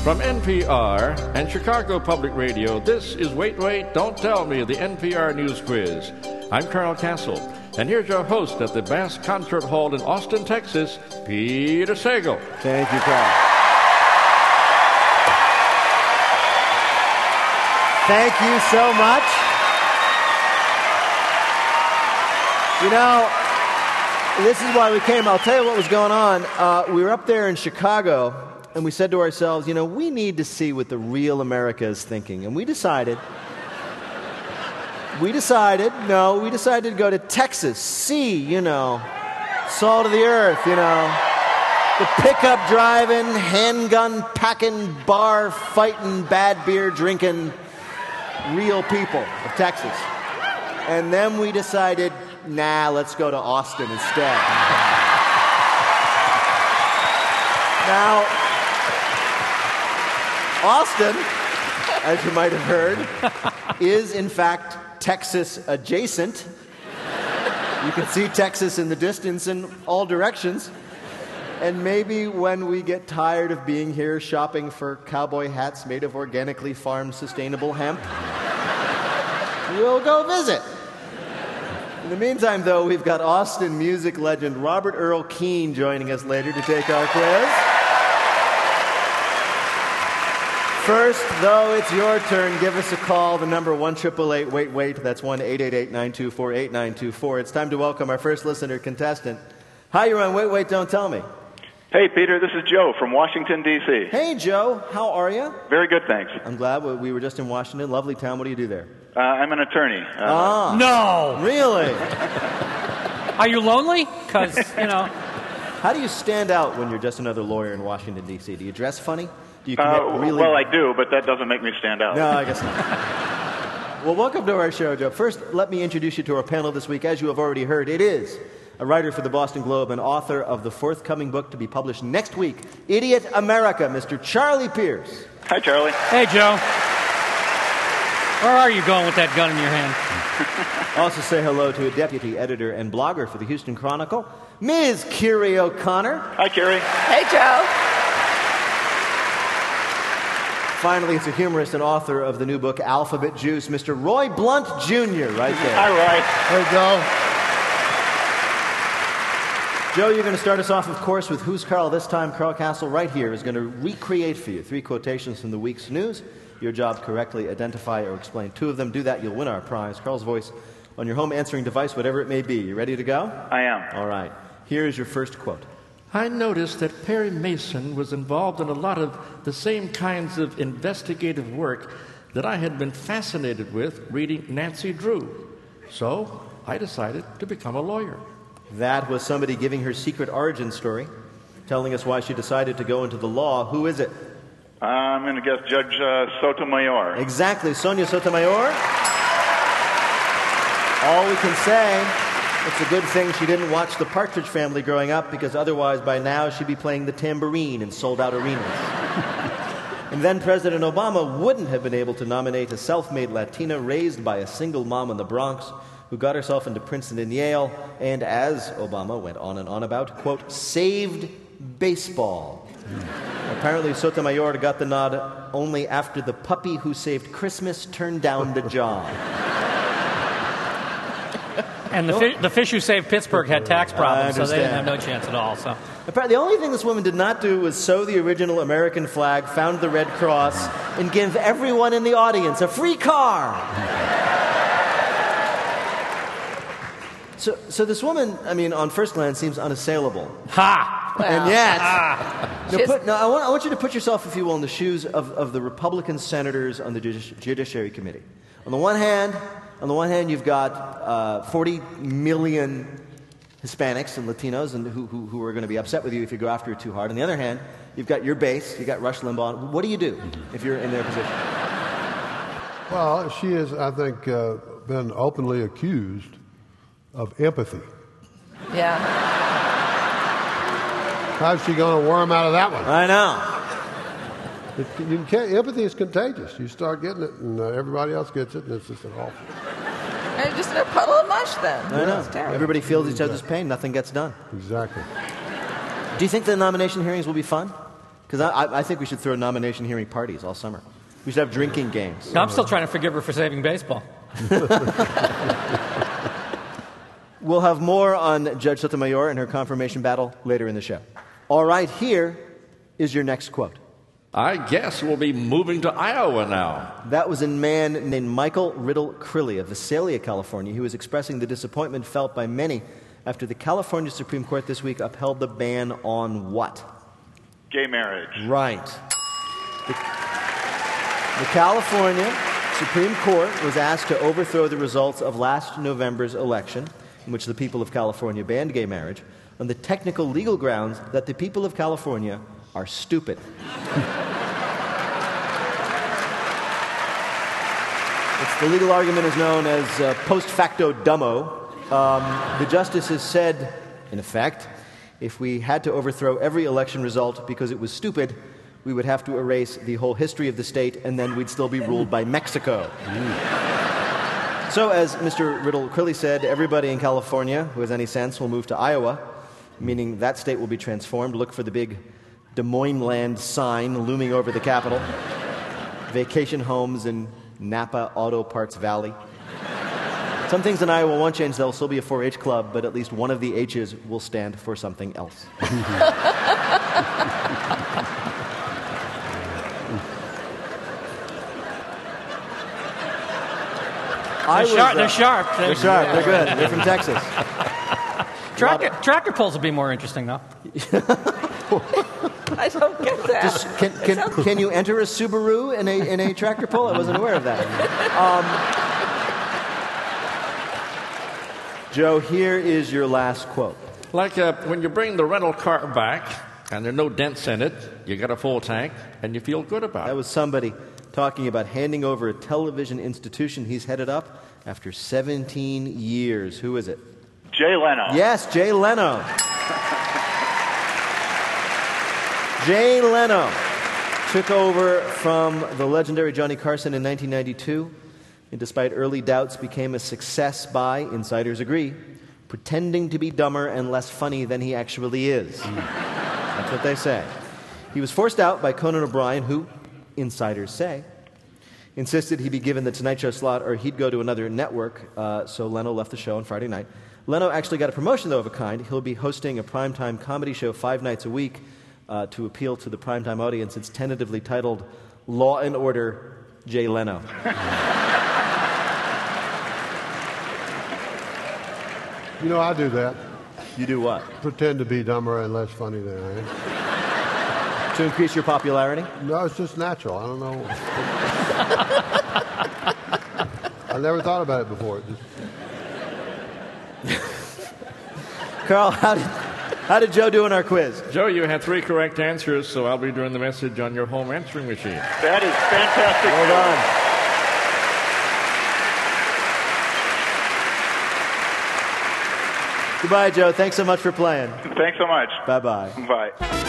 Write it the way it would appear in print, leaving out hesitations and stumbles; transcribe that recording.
From NPR and Chicago Public Radio, this is Wait, Wait, Don't Tell Me, the NPR News Quiz. I'm Carl Castle, and here's your host at the Bass Concert Hall in Austin, Texas, Peter Sagal. Thank you, Carl. Thank you so much. You know, this is why we came. I'll tell you what was going on. We were up there in Chicago, and we said to ourselves, you know, we need to see what the real America is thinking. And we decided to go to Texas, see, you know, salt of the earth, you know, the pickup driving, handgun packing, bar fighting, bad beer drinking, real people of Texas. And then we decided, nah, let's go to Austin instead. Now, Austin, as you might have heard, is in fact Texas adjacent. You can see Texas in the distance in all directions. And maybe when we get tired of being here shopping for cowboy hats made of organically farmed sustainable hemp, we'll go visit. In the meantime, though, we've got Austin music legend Robert Earl Keen joining us later to take our quiz. First, though, it's your turn. Give us a call. The number 1-888-WAIT-WAIT. That's 1-888-924-8924. It's time to welcome our first listener contestant. Hi, you're on Wait, Wait, Don't Tell Me. Hey, Peter, this is Joe from Washington, D.C. Hey, Joe. How are you? Very good, thanks. I'm glad. We were just in Washington. Lovely town. What do you do there? I'm an attorney. No! Really? Are you lonely? Because, you know... How do you stand out when you're just another lawyer in Washington, D.C.? Do you dress funny? Do you commit really... Well, I do, but that doesn't make me stand out. No, I guess not. Well, welcome to our show, Joe. First, let me introduce you to our panel this week. As you have already heard, it is a writer for the Boston Globe and author of the forthcoming book to be published next week, Idiot America, Mr. Charlie Pierce. Hi, Charlie. Hey, Joe. Where are you going with that gun in your hand? Also say hello to a deputy editor and blogger for the Houston Chronicle, Ms. Kiri O'Connor. Hi, Kiri. Hey, Joe. Finally, it's a humorist and author of the new book, Alphabet Juice, Mr. Roy Blunt Jr., right there. Hi, Roy. Hey, Joe. Joe, you're going to start us off, of course, with Who's Carl? This time, Carl Castle, right here, is going to recreate for you 3 quotations from the week's news. Your job, correctly identify or explain 2 of them. Do that, you'll win our prize. Carl's voice on your home answering device, whatever it may be. You ready to go? I am. All right. Here is your first quote. I noticed that Perry Mason was involved in a lot of the same kinds of investigative work that I had been fascinated with reading Nancy Drew. So I decided to become a lawyer. That was somebody giving her secret origin story, telling us why she decided to go into the law. Who is it? I'm going to guess Judge Sotomayor. Exactly, Sonia Sotomayor. All we can say, it's a good thing she didn't watch The Partridge Family growing up, because otherwise by now she'd be playing the tambourine in sold-out arenas. And then President Obama wouldn't have been able to nominate a self-made Latina raised by a single mom in the Bronx who got herself into Princeton and Yale, and as Obama went on and on about, quote, saved baseball. Apparently Sotomayor got the nod only after the puppy who saved Christmas turned down the job. And the fish who saved Pittsburgh had tax problems, so they didn't have no chance at all. So apparently the only thing this woman did not do was sew the original American flag, found the Red Cross, and give everyone in the audience a free car. So this woman, I mean, on first glance, seems unassailable. Ha! Well, And yet, I want you to put yourself, if you will, in the shoes of the Republican senators on the Judiciary Committee. On the one hand, you've got 40 million Hispanics and Latinos and who are going to be upset with you if you go after it too hard. On the other hand, you've got your base, you've got Rush Limbaugh. What do you do if you're in their position? Well, she has, I think, been openly accused of empathy. Yeah. How's she going to worm out of that one? I know. Empathy is contagious. You start getting it, and everybody else gets it, and it's just an awful. They're just in a puddle of mush then. I know. It's terrible. Everybody feels each other's pain. Nothing gets done. Exactly. Do you think the nomination hearings will be fun? Because I think we should throw nomination hearing parties all summer. We should have drinking games. I'm still trying to forgive her for saving baseball. We'll have more on Judge Sotomayor and her confirmation battle later in the show. All right, here is your next quote. I guess we'll be moving to Iowa now. That was a man named Michael Riddle Crilly of Visalia, California, who was expressing the disappointment felt by many after the California Supreme Court this week upheld the ban on what? Gay marriage. Right. The California Supreme Court was asked to overthrow the results of last November's election, in which the people of California banned gay marriage, on the technical legal grounds that the people of California are stupid. The legal argument is known as post facto dummo. The justices said, in effect, if we had to overthrow every election result because it was stupid, we would have to erase the whole history of the state, and then we'd still be ruled by Mexico. So, as Mr. Riddle Crilly said, everybody in California who has any sense will move to Iowa, meaning that state will be transformed. Look for the big Des Moines Land sign looming over the Capitol. Vacation homes in Napa Auto Parts Valley. Some things in Iowa won't change. There'll still be a 4-H club, but at least one of the H's will stand for something else. They're sharp. They're sharp. They're good. They're from Texas. Tractor pulls would be more interesting, though. I don't get that. Can you enter a Subaru in a tractor pull? I wasn't aware of that. Joe, here is your last quote. Like when you bring the rental car back and there are no dents in it, you got a full tank, and you feel good about it. That was somebody talking about handing over a television institution he's headed up after 17 years. Who is it? Jay Leno. Yes, Jay Leno. Jay Leno took over from the legendary Johnny Carson in 1992, and despite early doubts, became a success by, insiders agree, pretending to be dumber and less funny than he actually is. That's what they say. He was forced out by Conan O'Brien, who, insiders say, insisted he be given the Tonight Show slot or he'd go to another network, so Leno left the show on Friday night. Leno actually got a promotion, though, of a kind. He'll be hosting a primetime comedy show 5 nights a week to appeal to the primetime audience. It's tentatively titled Law and Order, Jay Leno. You know, I do that. You do what? Pretend to be dumber and less funny than I am. To increase your popularity? No, it's just natural. I don't know. I never thought about it before. Carl, how did Joe do in our quiz? Joe, you had 3 correct answers, so I'll be doing the message on your home answering machine. That is fantastic. Well done. Goodbye, Joe. Thanks so much for playing. Thanks so much. Bye-bye. Bye.